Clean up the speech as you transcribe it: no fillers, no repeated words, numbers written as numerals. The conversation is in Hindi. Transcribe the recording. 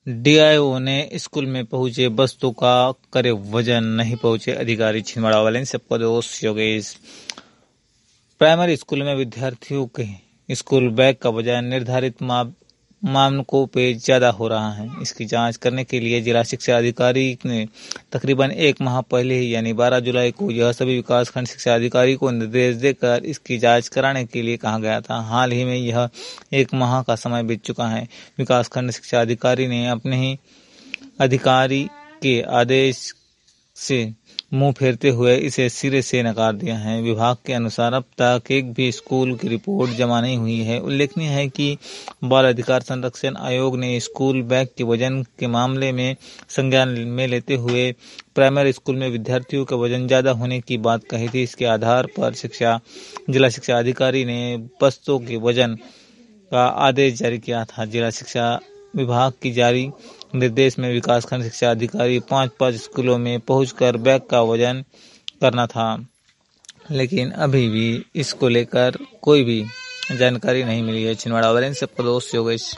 डीआईओ ने स्कूल में पहुंचे बस्तों का करे वजन, नहीं पहुंचे अधिकारी। छिंदवाड़ा वाले सबका दोस्त योगेश। प्राइमरी स्कूल में विद्यार्थियों के स्कूल बैग का वजन निर्धारित मानकों पे ज्यादा हो रहा है। इसकी जांच करने के लिए जिला शिक्षा अधिकारी ने तकरीबन 1 माह पहले ही यानी 12 जुलाई को यह सभी विकासखंड शिक्षा अधिकारी को निर्देश देकर इसकी जांच कराने के लिए कहा गया था। हाल ही में यह 1 माह का समय बीत चुका है। विकासखंड शिक्षा अधिकारी ने अपने ही अधिकारी के आदेश से मुंह फेरते हुए इसे सिरे से नकार दिया है। विभाग के अनुसार अब तक एक भी स्कूल की रिपोर्ट जमा नहीं हुई है। उल्लेखनीय है कि बाल अधिकार संरक्षण आयोग ने स्कूल बैग के वजन के मामले में संज्ञान में लेते हुए प्राइमरी स्कूल में विद्यार्थियों का वजन ज्यादा होने की बात कही थी। इसके आधार पर जिला शिक्षा अधिकारी ने बस्तों के वजन का आदेश जारी किया था। जिला शिक्षा विभाग की जारी निर्देश में विकासखंड शिक्षा अधिकारी 5-5 स्कूलों में पहुंचकर बैग का वजन करना था, लेकिन अभी भी इसको लेकर कोई भी जानकारी नहीं मिली है। छिंदवाड़ा वाले सबका दोस्त योगेश।